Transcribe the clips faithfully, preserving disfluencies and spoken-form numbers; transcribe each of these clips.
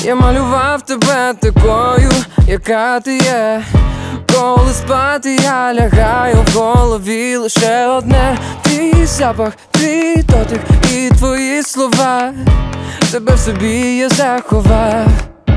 Я малював тебе такою, яка ти є. Коли спати я лягаю, в голові лише одне: твій запах, твій дотик і твої слова. Тебе в собі я заховав.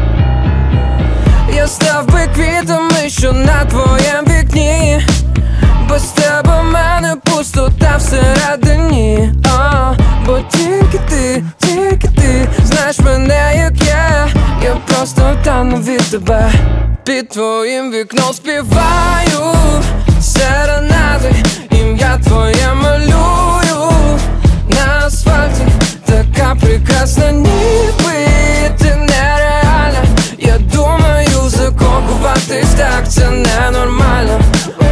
Я став би квітами, що на твоєм вікні. Без тебе в мене пустота всередині. О, бо тільки ти, тільки ти знаєш мене, як я. Я просто тану від тебе. Під твоїм вікном співаю серенади, ім'я твоє малюю на асфальті. Така прекрасна, ніби ти нереальна. Я думаю, закохуватись так це ненормально.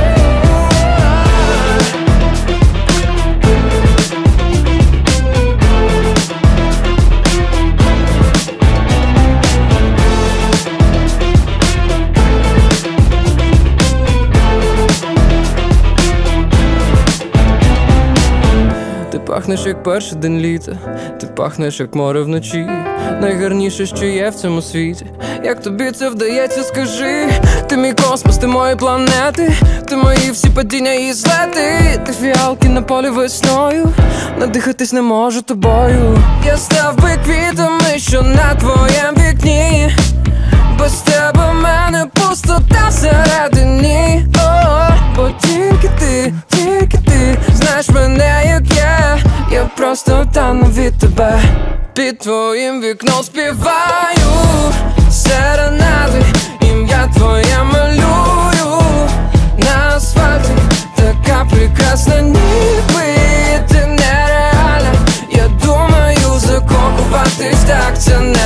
Ти пахнеш як перший день літа, ти пахнеш як море вночі. Найгарніше, що є в цьому світі. Як тобі це вдається, скажи? Ти мій космос, ти мої планети, ти мої всі падіння і злети. Ти фіалки на полі весною, надихатись не можу тобою. Я став би квітами, що на твоєм вікні. Без тебе в мене пустота всередині. О, бо тільки ти, тільки ти знаєш мене, як я. Я просто тану від тебе. Під твоїм вікном співаю серенади, ім'я твоє малюю на асфальті. Така прекрасна, ніби ти нереальна. Я думаю, закохуватись так це не